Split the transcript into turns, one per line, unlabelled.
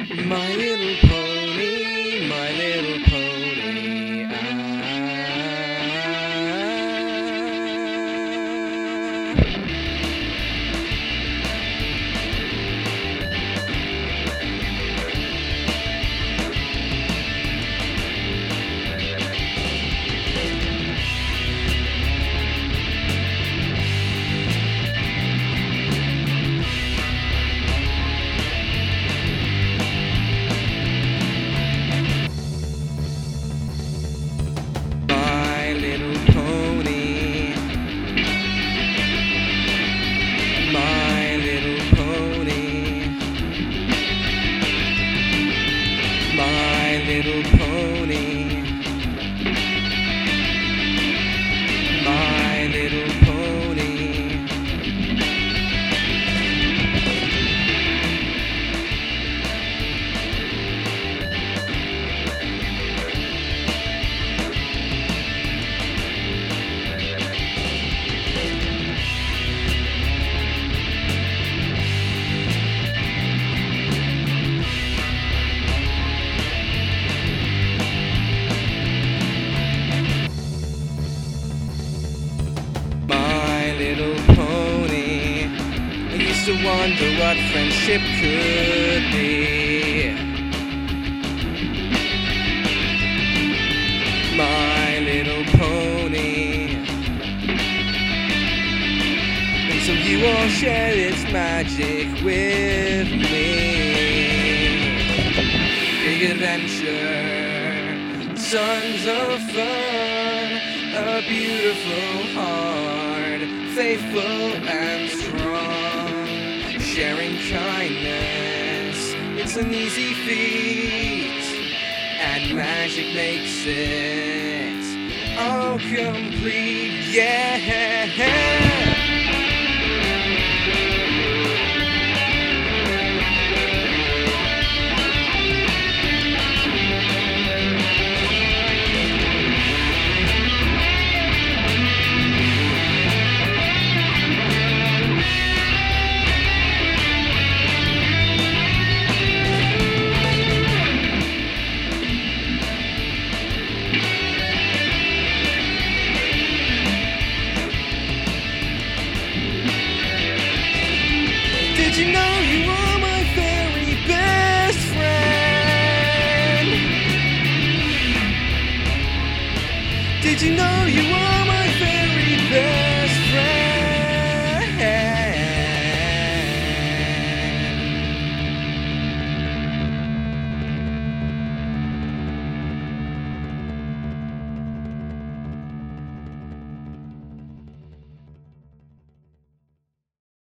My little pony, my little pony, my little pony, my little pony, my little pony, my little pony. My little pony, I used to wonder what friendship could be. My little pony, and so you all share its magic with me. Big adventure, tons of fun, a beautiful heart, faithful and strong, sharing kindness, it's an easy feat, and magic makes it all complete, yeah. Did you know you are my very best friend? Did you know you are